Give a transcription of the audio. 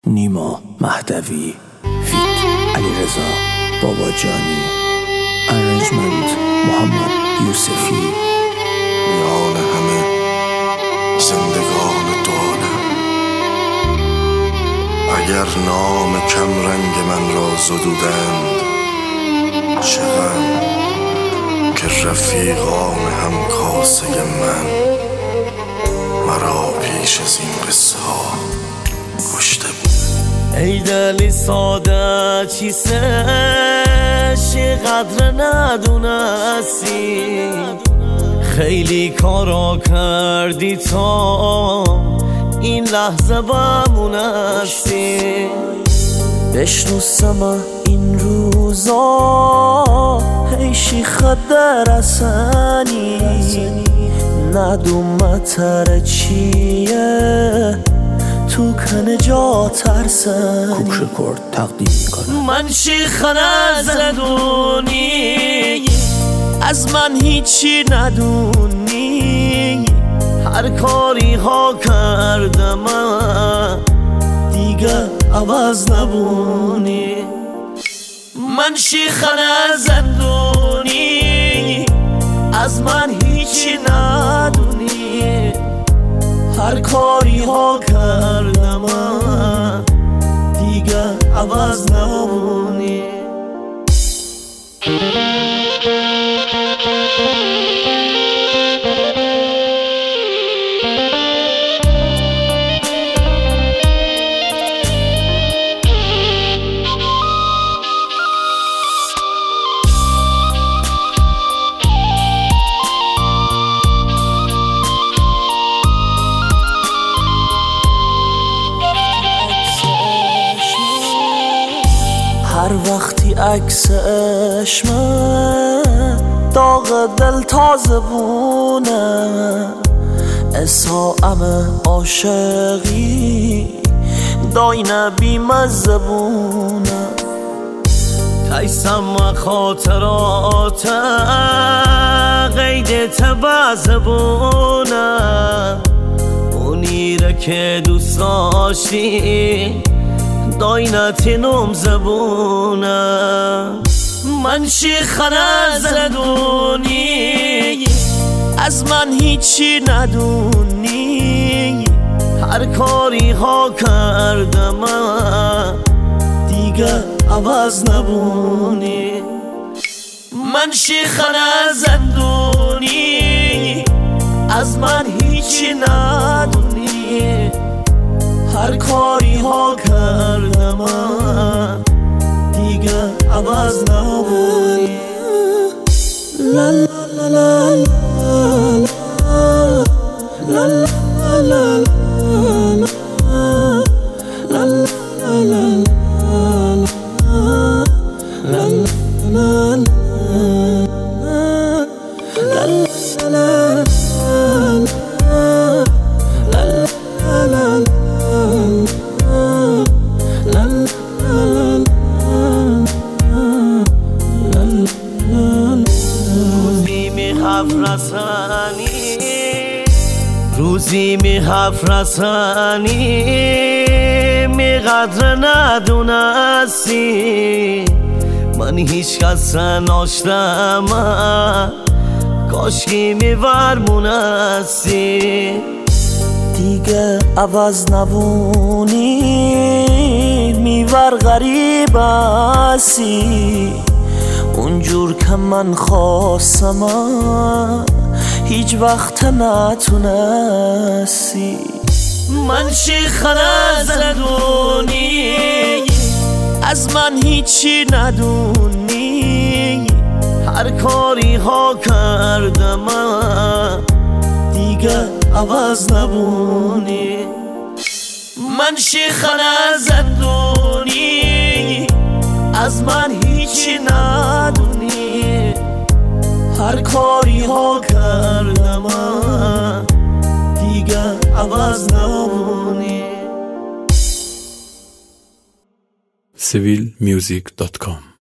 نیما مهدوی فیت علیرضا باباجانی ارنجمنت محمد یوسفی. میان همه زندگان دوانم، اگر نام کم رنگ من را زدودند، چه غم که رفیقان هم کاسه من مرا پیش از این قصه ها کشته بود. ای دلی ساده چیسه قدر ندونستی، خیلی کارا کردی تا این لحظه بمونستی. بشنوسم این روزا هی شیخه درسنی، ندوم تر چیه تو کنه جا ترسنی. کوک رکورد تقدیم میکنه. من شیخه نزدونی، از من هیچی ندونی، هر کاری ها کردم دیگه عوض نبونی. من شیخه نزدونی، از من هیچی ندونی، هر کاری ها کردم دیگه عوض نبونی. هر وقتی عکس عشمه داغ دل تازه بونه، اساءم عاشقی داینه بیمزه بونه. تیسم خاطرات قید تبعزه بونه، اونیره که دوست داشتی داینتینم زبونه. من شیخه نزدونی، از من هیچی ندونی، هر کاری ها کردم دیگه عوض نبونی. من شیخه نزدونی، از من هیچی ندونی، هر کاری ها کردم دیگه عوض نبونی. لا لا لا لا لا روزی می حرف رسانی، می قدر ندونستی، من هیچ کس ناشتم کاشکی می ورمونستی. دیگه عوض نبونی، میور غریب هستی، اونجور که من خواستم هیچ وقت نتونستی. من شیخه نزدونی، از من هیچی ندونی، هر کاری ها کردم دیگه عوض نبونی. من شیخه نزدونی، از من هیچی ندونی، هر کاری ها کردم دیگه عوض نبونی. civilmusic.com